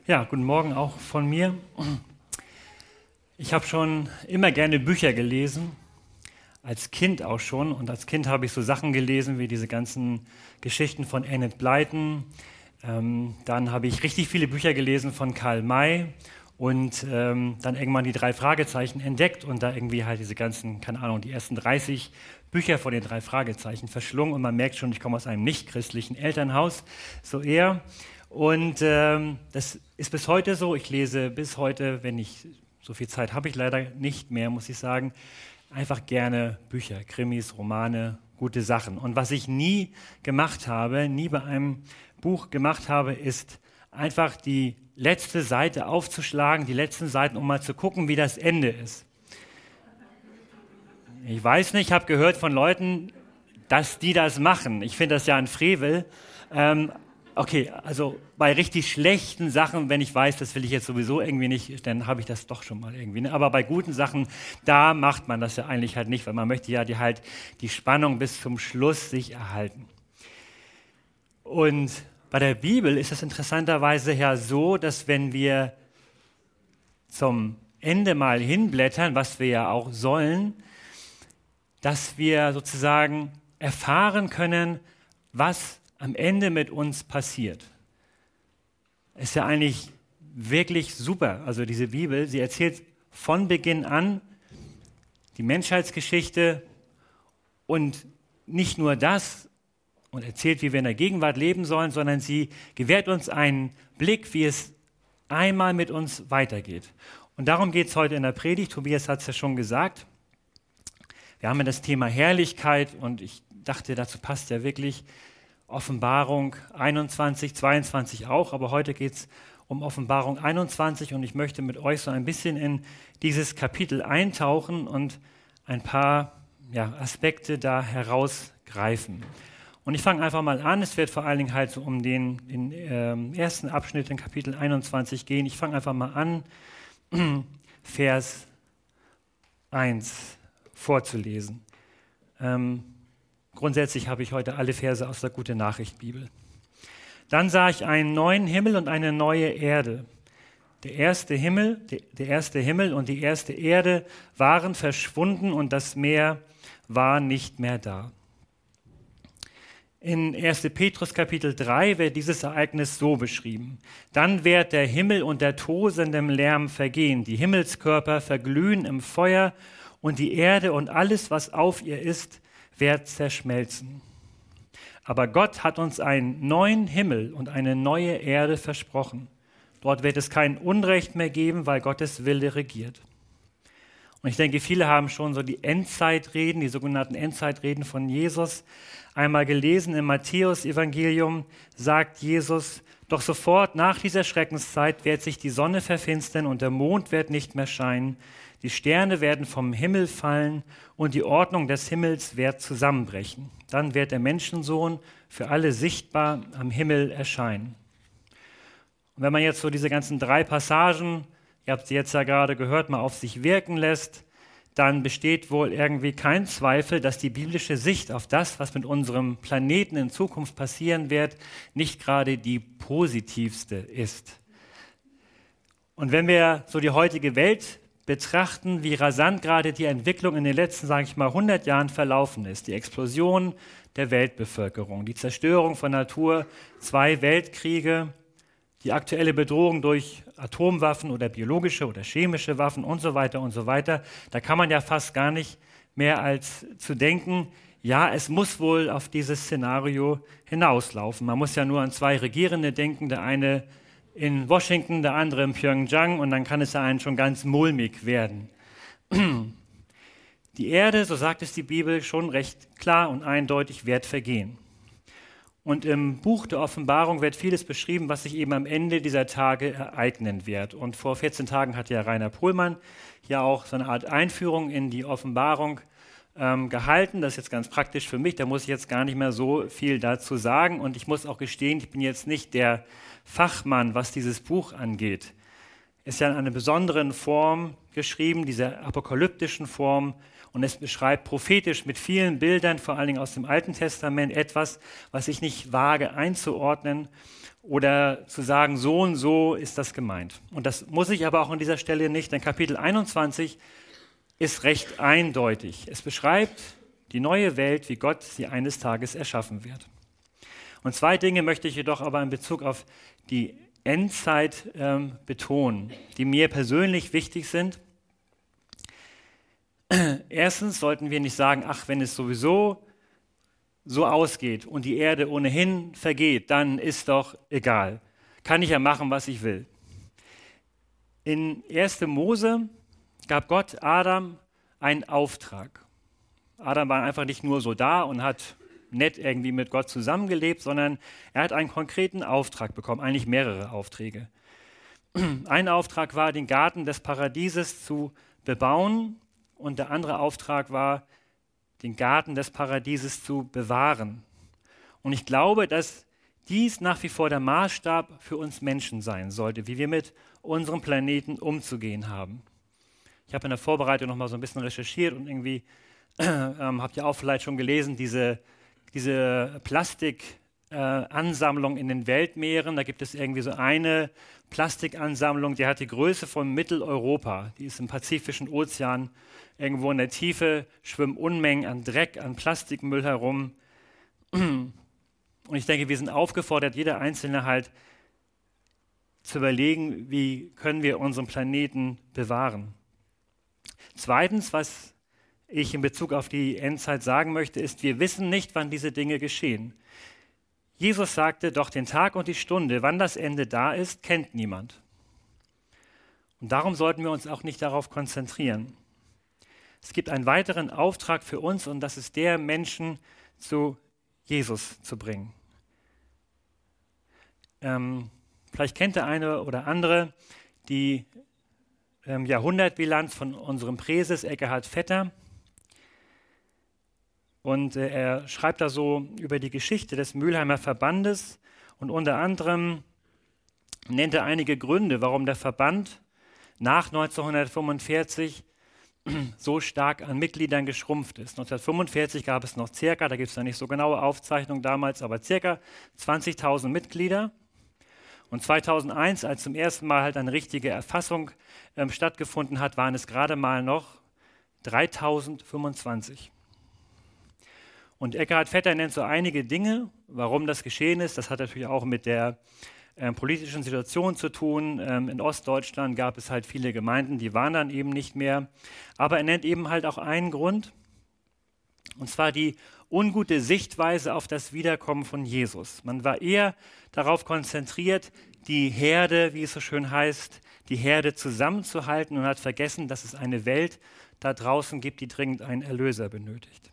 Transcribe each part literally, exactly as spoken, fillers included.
Ja, guten Morgen auch von mir. Ich habe schon immer gerne Bücher gelesen, als Kind auch schon. Und als Kind habe ich so Sachen gelesen wie diese ganzen Geschichten von Enid Blyton. Ähm, dann habe ich richtig viele Bücher gelesen von Karl May und ähm, dann irgendwann die drei Fragezeichen entdeckt und da irgendwie halt diese ganzen, keine Ahnung, die ersten dreißig Bücher von den drei Fragezeichen verschlungen. Und man merkt schon, ich komme aus einem nicht-christlichen Elternhaus, so eher. Und ähm, das ist bis heute so. Ich lese bis heute, wenn ich, so viel Zeit habe ich leider nicht mehr, muss ich sagen, einfach gerne Bücher, Krimis, Romane, gute Sachen. Und was ich nie gemacht habe, nie bei einem Buch gemacht habe, ist einfach die letzte Seite aufzuschlagen, die letzten Seiten, um mal zu gucken, wie das Ende ist. Ich weiß nicht, ich habe gehört von Leuten, dass die das machen. Ich finde das ja ein Frevel. Ähm, Okay, also bei richtig schlechten Sachen, wenn ich weiß, das will ich jetzt sowieso irgendwie nicht, dann habe ich das doch schon mal irgendwie. Ne? Aber bei guten Sachen, da macht man das ja eigentlich halt nicht, weil man möchte ja die, halt die Spannung bis zum Schluss sich erhalten. Und bei der Bibel ist es interessanterweise ja so, dass wenn wir zum Ende mal hinblättern, was wir ja auch sollen, dass wir sozusagen erfahren können, was am Ende mit uns passiert. Ist ja eigentlich wirklich super. Also diese Bibel, sie erzählt von Beginn an die Menschheitsgeschichte und nicht nur das und erzählt, wie wir in der Gegenwart leben sollen, sondern sie gewährt uns einen Blick, wie es einmal mit uns weitergeht. Und darum geht es heute in der Predigt. Tobias hat es ja schon gesagt. Wir haben ja das Thema Herrlichkeit und ich dachte, dazu passt ja wirklich Offenbarung einundzwanzig, zweiundzwanzig auch, aber heute geht es um Offenbarung einundzwanzig und ich möchte mit euch so ein bisschen in dieses Kapitel eintauchen und ein paar ja, Aspekte da herausgreifen. Und ich fange einfach mal an, es wird vor allen Dingen halt so um den, den äh, ersten Abschnitt in Kapitel einundzwanzig gehen. Ich fange einfach mal an, Vers eins vorzulesen. Ähm, Grundsätzlich habe ich heute alle Verse aus der Gute-Nachricht-Bibel. Dann sah ich einen neuen Himmel und eine neue Erde. Der erste Himmel, der erste Himmel und die erste Erde waren verschwunden und das Meer war nicht mehr da. In erster Petrus Kapitel drei wird dieses Ereignis so beschrieben. Dann wird der Himmel unter tosendem Lärm vergehen, die Himmelskörper verglühen im Feuer und die Erde und alles, was auf ihr ist, wird zerschmelzen. Aber Gott hat uns einen neuen Himmel und eine neue Erde versprochen. Dort wird es kein Unrecht mehr geben, weil Gottes Wille regiert. Und ich denke, viele haben schon so die Endzeitreden, die sogenannten Endzeitreden von Jesus einmal gelesen. Im Matthäus-Evangelium sagt Jesus, doch sofort nach dieser Schreckenszeit wird sich die Sonne verfinstern und der Mond wird nicht mehr scheinen. Die Sterne werden vom Himmel fallen und die Ordnung des Himmels wird zusammenbrechen. Dann wird der Menschensohn für alle sichtbar am Himmel erscheinen. Und wenn man jetzt so diese ganzen drei Passagen, ihr habt sie jetzt ja gerade gehört, mal auf sich wirken lässt, dann besteht wohl irgendwie kein Zweifel, dass die biblische Sicht auf das, was mit unserem Planeten in Zukunft passieren wird, nicht gerade die positivste ist. Und wenn wir so die heutige Welt betrachten, wie rasant gerade die Entwicklung in den letzten, sage ich mal, hundert Jahren verlaufen ist. Die Explosion der Weltbevölkerung, die Zerstörung von Natur, zwei Weltkriege, die aktuelle Bedrohung durch Atomwaffen oder biologische oder chemische Waffen und so weiter und so weiter. Da kann man ja fast gar nicht mehr als zu denken, ja, es muss wohl auf dieses Szenario hinauslaufen. Man muss ja nur an zwei Regierende denken, der eine in Washington, der andere in Pyeongchang und dann kann es ja einen schon ganz mulmig werden. Die Erde, so sagt es die Bibel, schon recht klar und eindeutig, wird vergehen. Und im Buch der Offenbarung wird vieles beschrieben, was sich eben am Ende dieser Tage ereignen wird. Und vor vierzehn Tagen hatte ja Rainer Pohlmann ja auch so eine Art Einführung in die Offenbarung ähm, gehalten. Das ist jetzt ganz praktisch für mich, da muss ich jetzt gar nicht mehr so viel dazu sagen. Und ich muss auch gestehen, ich bin jetzt nicht der Fachmann, was dieses Buch angeht. Ist ja in einer besonderen Form geschrieben, dieser apokalyptischen Form. Und es beschreibt prophetisch mit vielen Bildern, vor allen Dingen aus dem Alten Testament, etwas, was ich nicht wage einzuordnen. oder zu sagen, so und so ist das gemeint. Und das muss ich aber auch an dieser Stelle nicht, denn Kapitel einundzwanzig ist recht eindeutig. Es beschreibt die neue Welt, wie Gott sie eines Tages erschaffen wird. Und zwei Dinge möchte ich jedoch aber in Bezug auf die Endzeit ähm, betonen, die mir persönlich wichtig sind. Erstens sollten wir nicht sagen, ach, wenn es sowieso so ausgeht und die Erde ohnehin vergeht, dann ist doch egal. Kann ich ja machen, was ich will. In erster Mose gab Gott Adam einen Auftrag. Adam war einfach nicht nur so da und hat nett irgendwie mit Gott zusammengelebt, sondern er hat einen konkreten Auftrag bekommen, eigentlich mehrere Aufträge. Ein Auftrag war, den Garten des Paradieses zu bebauen, und der andere Auftrag war, den Garten des Paradieses zu bewahren. Und ich glaube, dass dies nach wie vor der Maßstab für uns Menschen sein sollte, wie wir mit unserem Planeten umzugehen haben. Ich habe in der Vorbereitung noch mal so ein bisschen recherchiert und irgendwie äh, ähm, habt ihr auch vielleicht schon gelesen, diese, diese Plastikansammlung äh, in den Weltmeeren. Da gibt es irgendwie so eine Plastikansammlung, die hat die Größe von Mitteleuropa. Die ist im Pazifischen Ozean. Irgendwo in der Tiefe schwimmen Unmengen an Dreck, an Plastikmüll herum. Und ich denke, wir sind aufgefordert, jeder Einzelne halt zu überlegen, wie können wir unseren Planeten bewahren. Zweitens, was ich in Bezug auf die Endzeit sagen möchte, ist, wir wissen nicht, wann diese Dinge geschehen. Jesus sagte, doch den Tag und die Stunde, wann das Ende da ist, kennt niemand. Und darum sollten wir uns auch nicht darauf konzentrieren. Es gibt einen weiteren Auftrag für uns, und das ist der, Menschen zu Jesus zu bringen. Ähm, vielleicht kennt der eine oder andere die ähm, Jahrhundertbilanz von unserem Präses Ekkehard Vetter. Und äh, er schreibt da so über die Geschichte des Mülheimer Verbandes, und unter anderem nennt er einige Gründe, warum der Verband nach neunzehnhundertfünfundvierzig so stark an Mitgliedern geschrumpft ist. neunzehnhundertfünfundvierzig gab es noch circa, da gibt es ja nicht so genaue Aufzeichnungen damals, aber circa zwanzigtausend Mitglieder. Und zweitausendeins, als zum ersten Mal halt eine richtige Erfassung ähm, stattgefunden hat, waren es gerade mal noch dreitausendfünfundzwanzig. Und Ekkehard Vetter nennt so einige Dinge, warum das geschehen ist. Das hat natürlich auch mit der ähm, politischen Situation zu tun. Ähm, in Ostdeutschland gab es halt viele Gemeinden, die waren dann eben nicht mehr. Aber er nennt eben halt auch einen Grund, und zwar die ungute Sichtweise auf das Wiederkommen von Jesus. Man war eher darauf konzentriert, die Herde, wie es so schön heißt, die Herde zusammenzuhalten, und hat vergessen, dass es eine Welt da draußen gibt, die dringend einen Erlöser benötigt.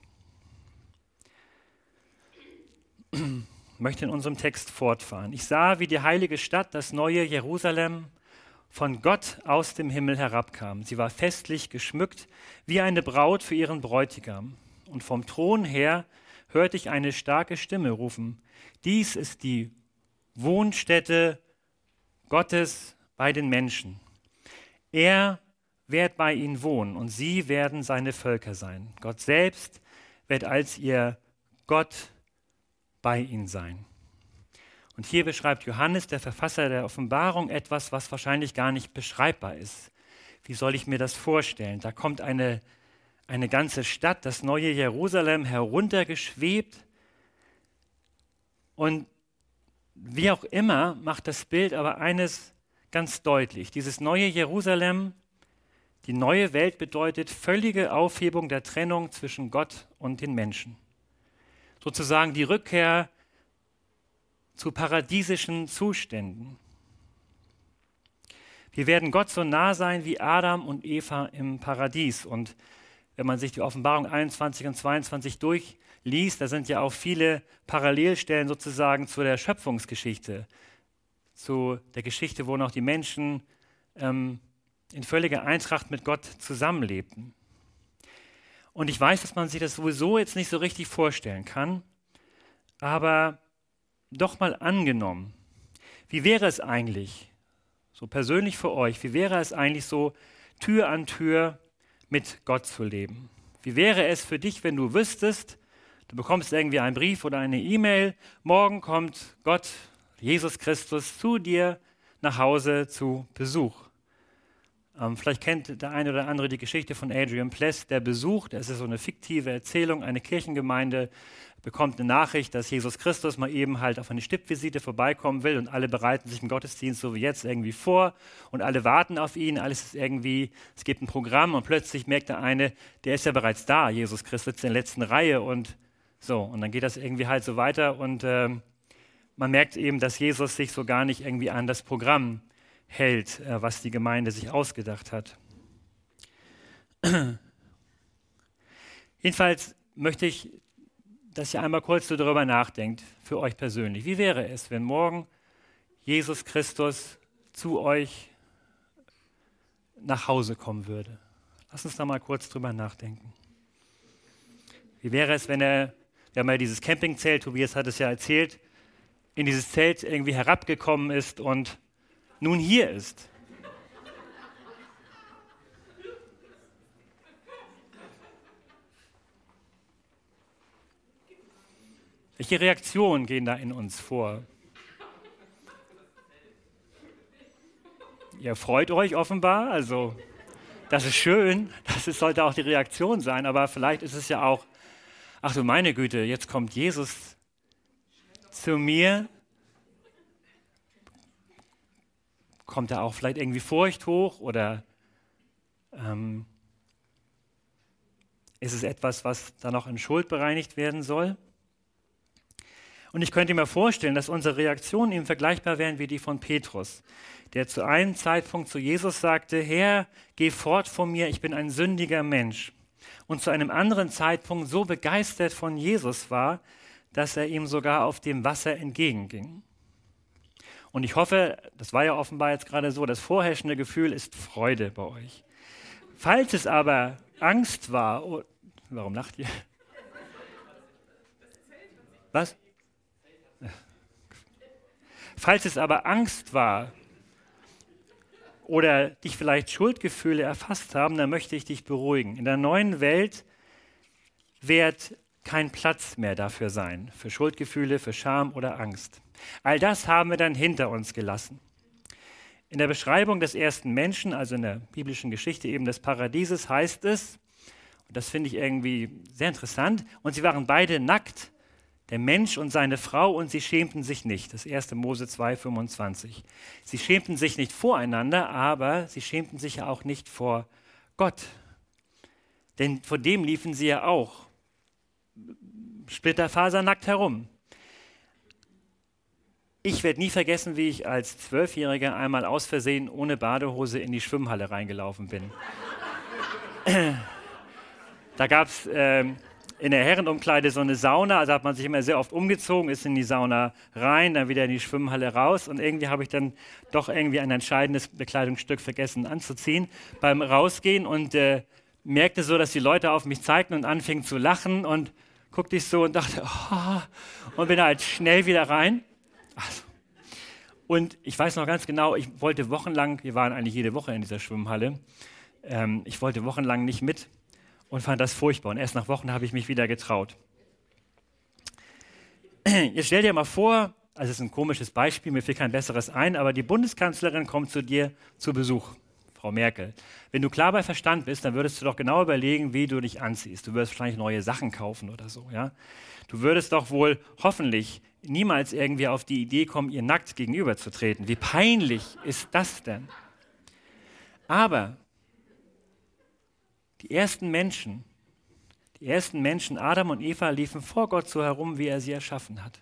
Ich möchte in unserem Text fortfahren. Ich sah, wie die heilige Stadt, das neue Jerusalem, von Gott aus dem Himmel herabkam. Sie war festlich geschmückt wie eine Braut für ihren Bräutigam. Und vom Thron her hörte ich eine starke Stimme rufen: Dies ist die Wohnstätte Gottes bei den Menschen. Er wird bei ihnen wohnen, und sie werden seine Völker sein. Gott selbst wird als ihr Gott bei ihnen sein. Und hier beschreibt Johannes, der Verfasser der Offenbarung, etwas, was wahrscheinlich gar nicht beschreibbar ist. Wie soll ich mir das vorstellen? Da kommt eine, eine ganze Stadt, das neue Jerusalem, heruntergeschwebt. Und wie auch immer macht das Bild aber eines ganz deutlich. Dieses neue Jerusalem, die neue Welt, bedeutet völlige Aufhebung der Trennung zwischen Gott und den Menschen. Sozusagen die Rückkehr zu paradiesischen Zuständen. Wir werden Gott so nah sein wie Adam und Eva im Paradies. Und wenn man sich die Offenbarung einundzwanzig und zweiundzwanzig durchliest, da sind ja auch viele Parallelstellen sozusagen zu der Schöpfungsgeschichte, zu der Geschichte, wo noch die Menschen ähm, in völliger Eintracht mit Gott zusammenlebten. Und ich weiß, dass man sich das sowieso jetzt nicht so richtig vorstellen kann, aber doch mal angenommen, wie wäre es eigentlich, so persönlich für euch, wie wäre es eigentlich so, Tür an Tür mit Gott zu leben? Wie wäre es für dich, wenn du wüsstest, du bekommst irgendwie einen Brief oder eine E-Mail, morgen kommt Gott Jesus Christus zu dir nach Hause zu Besuch. Ähm, vielleicht kennt der eine oder andere die Geschichte von Adrian Pless, der besucht, es ist so eine fiktive Erzählung, eine Kirchengemeinde bekommt eine Nachricht, dass Jesus Christus mal eben halt auf eine Stippvisite vorbeikommen will und alle bereiten sich im Gottesdienst so wie jetzt irgendwie vor und alle warten auf ihn, alles ist irgendwie, es gibt ein Programm und plötzlich merkt der eine, der ist ja bereits da, Jesus Christus sitzt in der letzten Reihe und so und dann geht das irgendwie halt so weiter und ähm, man merkt eben, dass Jesus sich so gar nicht irgendwie an das Programm hält, äh, was die Gemeinde sich ausgedacht hat. Jedenfalls möchte ich, dass ihr einmal kurz so darüber nachdenkt, für euch persönlich. Wie wäre es, wenn morgen Jesus Christus zu euch nach Hause kommen würde? Lass uns da mal kurz drüber nachdenken. Wie wäre es, wenn er, wir haben ja dieses Campingzelt, Tobias hat es ja erzählt, in dieses Zelt irgendwie herabgekommen ist und nun hier ist. Welche Reaktionen gehen da in uns vor? Ihr freut euch offenbar, also das ist schön, das ist, sollte auch die Reaktion sein, aber vielleicht ist es ja auch, ach du meine Güte, jetzt kommt Jesus zu mir. Kommt da auch vielleicht irgendwie Furcht hoch oder ähm, ist es etwas, was da noch in Schuld bereinigt werden soll? Und ich könnte mir vorstellen, dass unsere Reaktionen eben vergleichbar wären wie die von Petrus, der zu einem Zeitpunkt zu Jesus sagte, Herr, geh fort von mir, ich bin ein sündiger Mensch. Und zu einem anderen Zeitpunkt so begeistert von Jesus war, dass er ihm sogar auf dem Wasser entgegenging. Und ich hoffe, das war ja offenbar jetzt gerade so, das vorherrschende Gefühl ist Freude bei euch. Falls es aber Angst war, oh, warum lacht ihr? Was? Falls es aber Angst war oder dich vielleicht Schuldgefühle erfasst haben, dann möchte ich dich beruhigen. In der neuen Welt wird kein Platz mehr dafür sein, für Schuldgefühle, für Scham oder Angst. All das haben wir dann hinter uns gelassen. In der Beschreibung des ersten Menschen, also in der biblischen Geschichte eben des Paradieses, heißt es, und das finde ich irgendwie sehr interessant, und sie waren beide nackt, der Mensch und seine Frau, und sie schämten sich nicht. Das erste Mose zwei, fünfundzwanzig. Sie schämten sich nicht voreinander, aber sie schämten sich ja auch nicht vor Gott. Denn vor dem liefen sie ja auch splitterfasernackt herum. Ich werde nie vergessen, wie ich als Zwölfjähriger einmal aus Versehen ohne Badehose in die Schwimmhalle reingelaufen bin. Da gab es äh, in der Herrenumkleide so eine Sauna, also hat man sich immer sehr oft umgezogen, ist in die Sauna rein, dann wieder in die Schwimmhalle raus und irgendwie habe ich dann doch irgendwie ein entscheidendes Bekleidungsstück vergessen anzuziehen beim Rausgehen und äh, merkte so, dass die Leute auf mich zeigten und anfingen zu lachen und guckte ich so und dachte, oh, und bin halt schnell wieder rein. Also. Und ich weiß noch ganz genau, ich wollte wochenlang, wir waren eigentlich jede Woche in dieser Schwimmhalle, ähm, ich wollte wochenlang nicht mit und fand das furchtbar. Und erst nach Wochen habe ich mich wieder getraut. Jetzt stell dir mal vor, also es ist ein komisches Beispiel, mir fällt kein besseres ein, aber die Bundeskanzlerin kommt zu dir zu Besuch, Frau Merkel. Wenn du klar bei Verstand bist, dann würdest du doch genau überlegen, wie du dich anziehst. Du würdest wahrscheinlich neue Sachen kaufen oder so, ja. Du würdest doch wohl hoffentlich niemals irgendwie auf die Idee kommen, ihr nackt gegenüberzutreten. Wie peinlich ist das denn? Aber die ersten Menschen, die ersten Menschen, Adam und Eva, liefen vor Gott so herum, wie er sie erschaffen hat.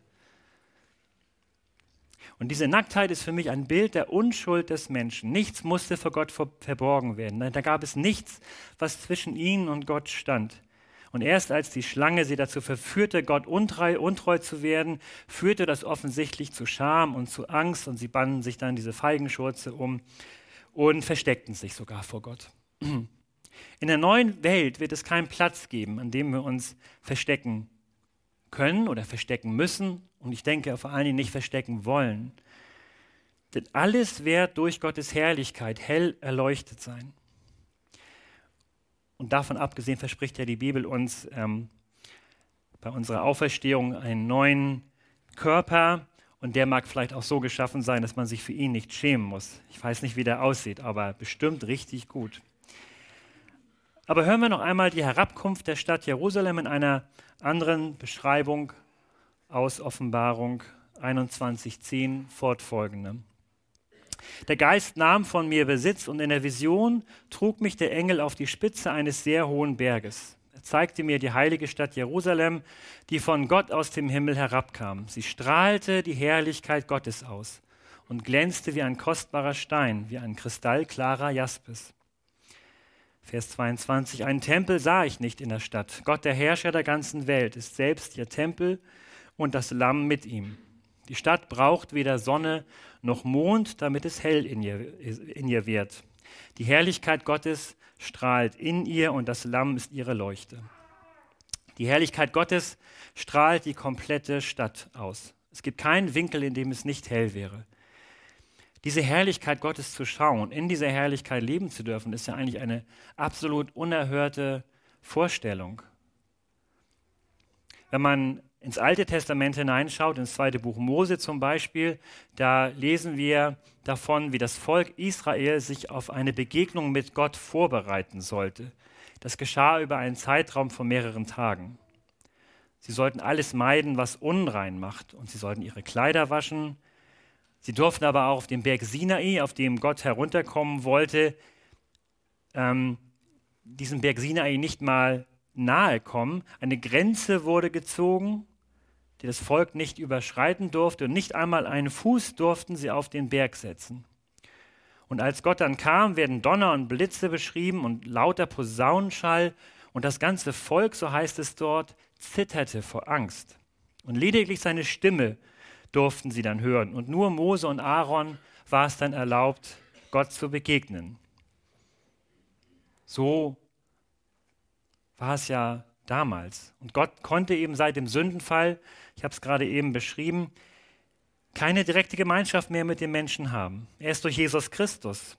Und diese Nacktheit ist für mich ein Bild der Unschuld des Menschen. Nichts musste vor Gott verborgen werden. Da gab es nichts, was zwischen ihnen und Gott stand. Und erst als die Schlange sie dazu verführte, Gott untreu, untreu zu werden, führte das offensichtlich zu Scham und zu Angst und sie banden sich dann diese Feigenschurze um und versteckten sich sogar vor Gott. In der neuen Welt wird es keinen Platz geben, an dem wir uns verstecken können oder verstecken müssen und ich denke vor allen Dingen nicht verstecken wollen. Denn alles wird durch Gottes Herrlichkeit hell erleuchtet sein. Und davon abgesehen verspricht ja die Bibel uns ähm, bei unserer Auferstehung einen neuen Körper Und der mag vielleicht auch so geschaffen sein, dass man sich für ihn nicht schämen muss. Ich weiß nicht, wie der aussieht, aber bestimmt richtig gut. Aber hören wir noch einmal die Herabkunft der Stadt Jerusalem in einer anderen Beschreibung aus Offenbarung einundzwanzig zehn fortfolgende. Der Geist nahm von mir Besitz und in der Vision trug mich der Engel auf die Spitze eines sehr hohen Berges. Er zeigte mir die heilige Stadt Jerusalem, die von Gott aus dem Himmel herabkam. Sie strahlte die Herrlichkeit Gottes aus und glänzte wie ein kostbarer Stein, wie ein kristallklarer Jaspis. Vers zweiundzwanzig, einen Tempel sah ich nicht in der Stadt. Gott, der Herrscher der ganzen Welt, ist selbst ihr Tempel und das Lamm mit ihm. Die Stadt braucht weder Sonne noch Mond, damit es hell in ihr, in ihr wird. Die Herrlichkeit Gottes strahlt in ihr und das Lamm ist ihre Leuchte. Die Herrlichkeit Gottes strahlt die komplette Stadt aus. Es gibt keinen Winkel, in dem es nicht hell wäre. Diese Herrlichkeit Gottes zu schauen, in dieser Herrlichkeit leben zu dürfen, ist ja eigentlich eine absolut unerhörte Vorstellung. Wenn man ins Alte Testament hineinschaut, ins zweite Buch Mose zum Beispiel, da lesen wir davon, wie das Volk Israel sich auf eine Begegnung mit Gott vorbereiten sollte. Das geschah über einen Zeitraum von mehreren Tagen. Sie sollten alles meiden, was unrein macht, und sie sollten ihre Kleider waschen. Sie durften aber auch auf dem Berg Sinai, auf dem Gott herunterkommen wollte, ähm, diesem Berg Sinai nicht mal nahe kommen. Eine Grenze wurde gezogen, die das Volk nicht überschreiten durfte, und nicht einmal einen Fuß durften sie auf den Berg setzen. Und als Gott dann kam, werden Donner und Blitze beschrieben und lauter Posaunenschall, und das ganze Volk, so heißt es dort, zitterte vor Angst. Und lediglich seine Stimme durften sie dann hören. Und nur Mose und Aaron war es dann erlaubt, Gott zu begegnen. So war es ja damals. Und Gott konnte eben seit dem Sündenfall, ich habe es gerade eben beschrieben, keine direkte Gemeinschaft mehr mit den Menschen haben. Erst durch Jesus Christus.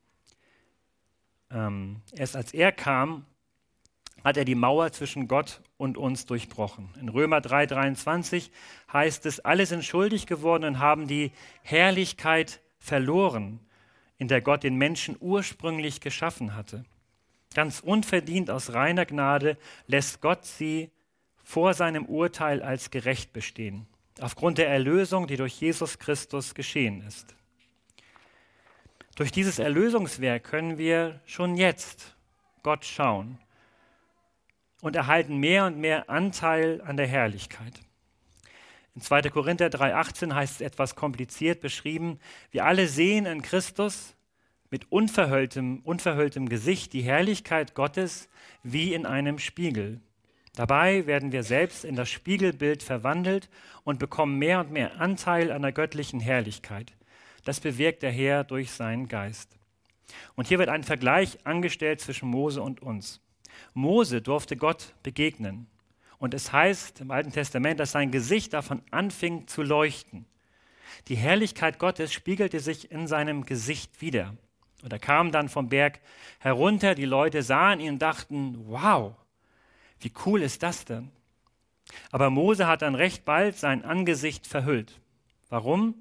Ähm, erst als er kam, hat er die Mauer zwischen Gott und uns durchbrochen. In Römer drei dreiundzwanzig heißt es, alle sind schuldig geworden und haben die Herrlichkeit verloren, in der Gott den Menschen ursprünglich geschaffen hatte. Ganz unverdient aus reiner Gnade lässt Gott sie vor seinem Urteil als gerecht bestehen, aufgrund der Erlösung, die durch Jesus Christus geschehen ist. Durch dieses Erlösungswerk können wir schon jetzt Gott schauen und erhalten mehr und mehr Anteil an der Herrlichkeit. In zweiter Korinther drei achtzehn heißt es etwas kompliziert beschrieben, wir alle sehen in Christus mit unverhülltem, unverhülltem Gesicht die Herrlichkeit Gottes wie in einem Spiegel. Dabei werden wir selbst in das Spiegelbild verwandelt und bekommen mehr und mehr Anteil an der göttlichen Herrlichkeit. Das bewirkt der Herr durch seinen Geist. Und hier wird ein Vergleich angestellt zwischen Mose und uns. Mose durfte Gott begegnen. Und es heißt im Alten Testament, dass sein Gesicht davon anfing zu leuchten. Die Herrlichkeit Gottes spiegelte sich in seinem Gesicht wider. Und er kam dann vom Berg herunter, die Leute sahen ihn und dachten, wow, wie cool ist das denn? Aber Mose hat dann recht bald sein Angesicht verhüllt. Warum?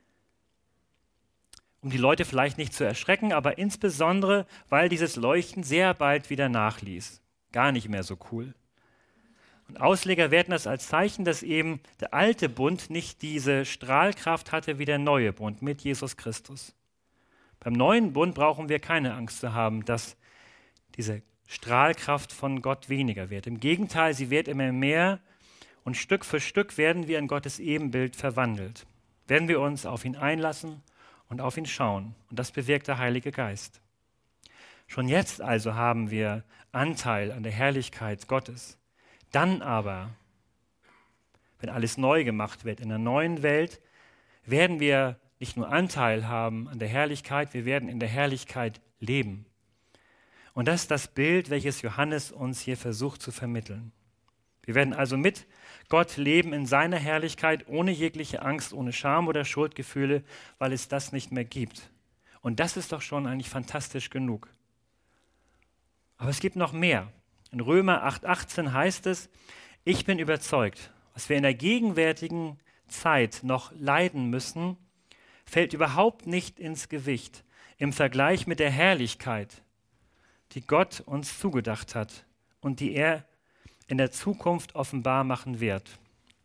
Um die Leute vielleicht nicht zu erschrecken, aber insbesondere, weil dieses Leuchten sehr bald wieder nachließ. Gar nicht mehr so cool. Und Ausleger werten das als Zeichen, dass eben der alte Bund nicht diese Strahlkraft hatte wie der neue Bund mit Jesus Christus. Beim neuen Bund brauchen wir keine Angst zu haben, dass diese Strahlkraft von Gott weniger wird. Im Gegenteil, sie wird immer mehr und Stück für Stück werden wir in Gottes Ebenbild verwandelt. Werden wir uns auf ihn einlassen und auf ihn schauen. Und das bewirkt der Heilige Geist. Schon jetzt also haben wir Anteil an der Herrlichkeit Gottes. Dann aber, wenn alles neu gemacht wird in der neuen Welt, werden wir nicht nur Anteil haben an der Herrlichkeit, wir werden in der Herrlichkeit leben. Und das ist das Bild, welches Johannes uns hier versucht zu vermitteln. Wir werden also mit Gott leben in seiner Herrlichkeit, ohne jegliche Angst, ohne Scham oder Schuldgefühle, weil es das nicht mehr gibt. Und das ist doch schon eigentlich fantastisch genug. Aber es gibt noch mehr. In Römer acht achtzehn heißt es, ich bin überzeugt, was wir in der gegenwärtigen Zeit noch leiden müssen, fällt überhaupt nicht ins Gewicht im Vergleich mit der Herrlichkeit, die Gott uns zugedacht hat und die er in der Zukunft offenbar machen wird.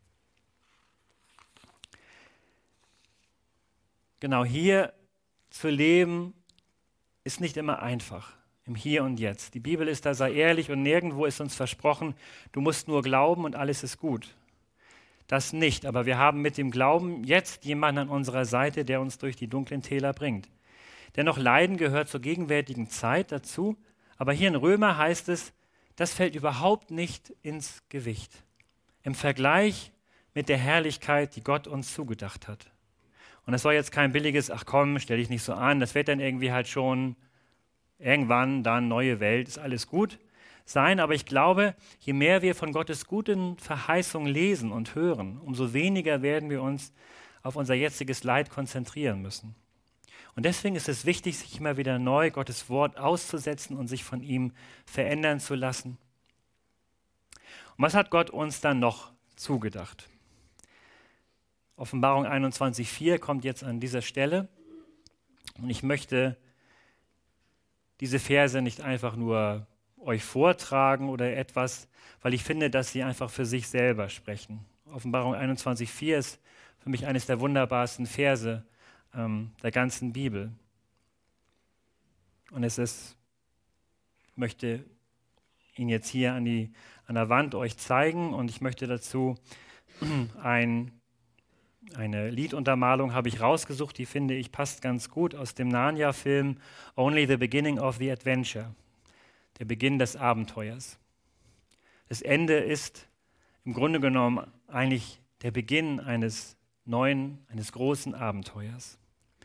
Genau, hier zu leben ist nicht immer einfach, im Hier und Jetzt. Die Bibel ist da sehr ehrlich und nirgendwo ist uns versprochen, du musst nur glauben und alles ist gut. Das nicht, aber wir haben mit dem Glauben jetzt jemanden an unserer Seite, der uns durch die dunklen Täler bringt. Dennoch Leiden gehört zur gegenwärtigen Zeit dazu, aber hier in Römer heißt es, das fällt überhaupt nicht ins Gewicht im Vergleich mit der Herrlichkeit, die Gott uns zugedacht hat. Und das soll jetzt kein billiges, ach komm, stell dich nicht so an, das wird dann irgendwie halt schon irgendwann, dann neue Welt, ist alles gut sein. Aber ich glaube, je mehr wir von Gottes guten Verheißungen lesen und hören, umso weniger werden wir uns auf unser jetziges Leid konzentrieren müssen. Und deswegen ist es wichtig, sich immer wieder neu Gottes Wort auszusetzen und sich von ihm verändern zu lassen. Und was hat Gott uns dann noch zugedacht? Offenbarung einundzwanzig vier kommt jetzt an dieser Stelle. Und ich möchte diese Verse nicht einfach nur euch vortragen oder etwas, weil ich finde, dass sie einfach für sich selber sprechen. Offenbarung einundzwanzig vier ist für mich eines der wunderbarsten Verse ähm, der ganzen Bibel. Und es ist, ich möchte ihn jetzt hier an, die, an der Wand euch zeigen und ich möchte dazu ein Eine Lieduntermalung habe ich rausgesucht, die finde ich passt ganz gut aus dem Narnia-Film Only the Beginning of the Adventure, der Beginn des Abenteuers. Das Ende ist im Grunde genommen eigentlich der Beginn eines neuen, eines großen Abenteuers.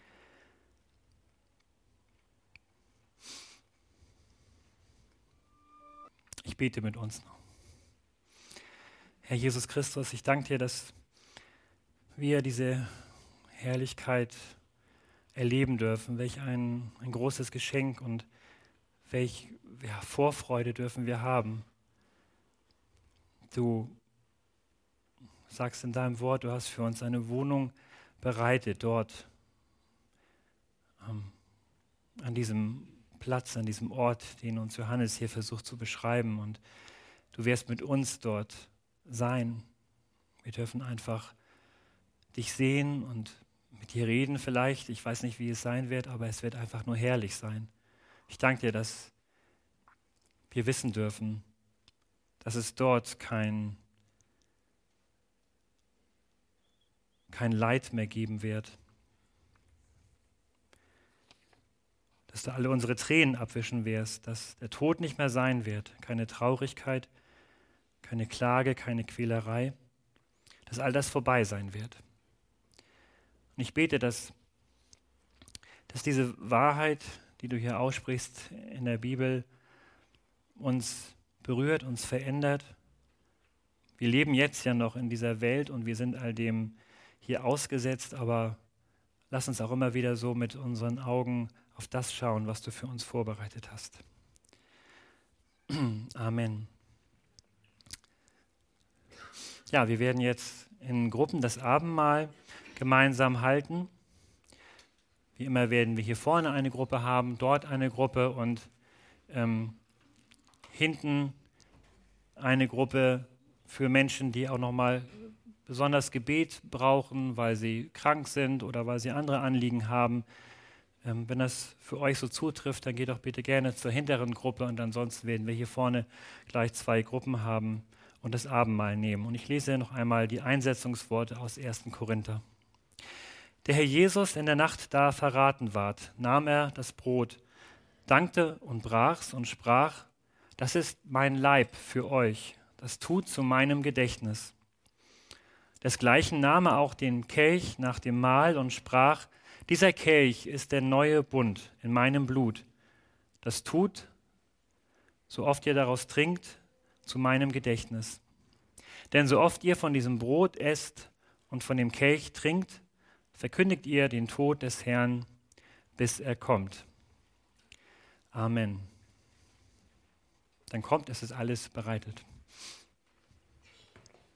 Ich bete mit uns noch. Herr Jesus Christus, ich danke dir, dass wir diese Herrlichkeit erleben dürfen. Welch ein, ein großes Geschenk und welch ja, Vorfreude dürfen wir haben. Du sagst in deinem Wort, du hast für uns eine Wohnung bereitet dort ähm, an diesem Platz, an diesem Ort, den uns Johannes hier versucht zu beschreiben. Und du wirst mit uns dort sein. Wir dürfen einfach dich sehen und mit dir reden vielleicht. Ich weiß nicht, wie es sein wird, aber es wird einfach nur herrlich sein. Ich danke dir, dass wir wissen dürfen, dass es dort kein, kein Leid mehr geben wird. Dass du alle unsere Tränen abwischen wirst, dass der Tod nicht mehr sein wird. Keine Traurigkeit, keine Klage, keine Quälerei. Dass all das vorbei sein wird. Und ich bete, dass, dass diese Wahrheit, die du hier aussprichst in der Bibel, uns berührt, uns verändert. Wir leben jetzt ja noch in dieser Welt und wir sind all dem hier ausgesetzt, aber lass uns auch immer wieder so mit unseren Augen auf das schauen, was du für uns vorbereitet hast. Amen. Ja, wir werden jetzt in Gruppen das Abendmahl gemeinsam halten. Wie immer werden wir hier vorne eine Gruppe haben, dort eine Gruppe und ähm, hinten eine Gruppe für Menschen, die auch nochmal besonders Gebet brauchen, weil sie krank sind oder weil sie andere Anliegen haben. Ähm, wenn das für euch so zutrifft, dann geht doch bitte gerne zur hinteren Gruppe und ansonsten werden wir hier vorne gleich zwei Gruppen haben und das Abendmahl nehmen. Und ich lese noch einmal die Einsetzungsworte aus ersten Korinther. Der Herr Jesus in der Nacht, da er verraten ward, nahm er das Brot, dankte und brach's und sprach, das ist mein Leib für euch, das tut zu meinem Gedächtnis. Desgleichen nahm er auch den Kelch nach dem Mahl und sprach, dieser Kelch ist der neue Bund in meinem Blut. Das tut, so oft ihr daraus trinkt, zu meinem Gedächtnis. Denn so oft ihr von diesem Brot esst und von dem Kelch trinkt, verkündigt ihr den Tod des Herrn, bis er kommt. Amen. Dann kommt, es ist alles bereitet.